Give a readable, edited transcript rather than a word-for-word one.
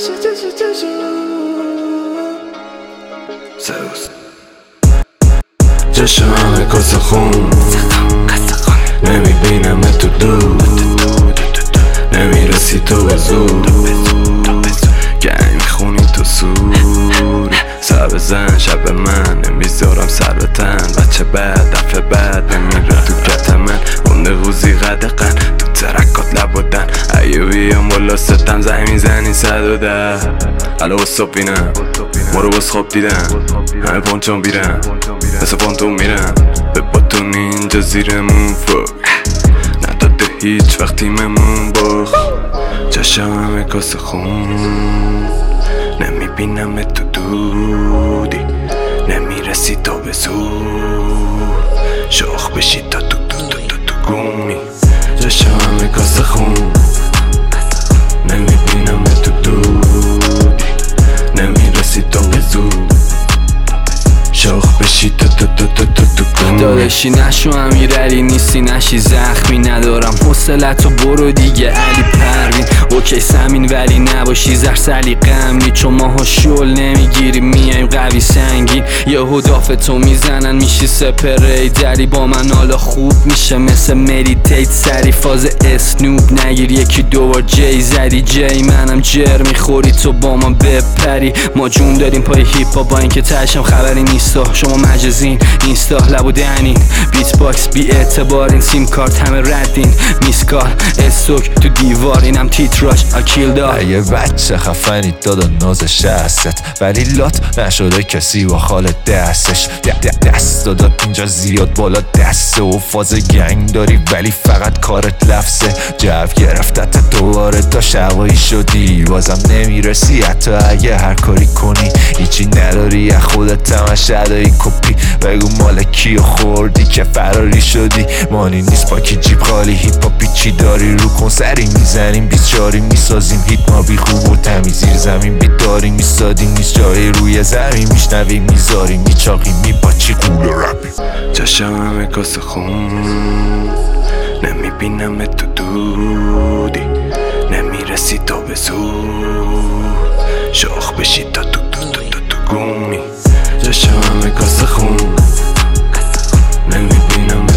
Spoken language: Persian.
جشن همه کاسه خون نمیبینم تو دود نمیرسی تو به زود گنگ میخونی تو سور سر بزن شب من نمیذارم سر به تن بچه بد دفعه بد نمیره تو کت من خونده غوزی قدقن تو ترکات لب بودن ایویم والا ستم زنگ میزنی 110 الو صبح بینم ما رو باز خواب دیدن همه پانچان بیرن مثل پانتون میرن به باتون اینجا زیرمون فوق نداده هیچ وقتی ممون باخ چشم همه کاسه خون نمیبینم تو دودی نمیرسی تا به زور شاخ بشی تا تو گومی چشم همه کاسه خون نمیبینم تو دودی نمیرسی تا به زور شاخ بشی تا گومی داداشی نشو امیرعلی نیستی نشی زخمی ندارم حوصلتو برو دیگه علی پروین اوکی سمین ولی نباشی زر سلیقه‌می چون ماها شل نمیگیری میایم قوی سنگین یهو دافتو میزنن میشی سپری دری با من حالا خوب میشه مثل مدیتیت سری فاز اسنوب نگیر یکی دوبار جی زدی جی منم جر میخوری تو با ما بپری ما جون داریم پای هیپ هاپ با اینکه تشم خبری نیستا شما مجازین اینستا لبو دهنین بیت باکس بی اعتبارین سیم کارت همه ردین میسکال استوک تو دیوار اینم تیتراش اکیل دار یه بچه خفنی دادا نازش هست ولی لات نشده کسی با خال دستش دست دادا اینجا زیاد بالا دسته و فاز گنگ داری ولی فقط کارت لفظه جو گرفتت دوباره تا شوایی شدی بازم نمیرسی حتی اگه هر کاری کنی هیچی نداری از خودت همش ادایی کپی بگو مال کیو خوردی که فراری شدی مانی نیست با کی جیب خالی هیپ هاپی چی داری رو کنسری میزنیم 24 میسازیم هیپ هاپی خوب و تمیز زیر زمین بیداری میسادیم نیست جایی روی زمین میشنویم میذاریم میچاقیم میپاچی قول رپی چشم همه کاسه خون نمیبینم تو دودی نمیرسی تا به زور شاخ بشی تا تو گومی چشم همه کاسه خون نمیبینم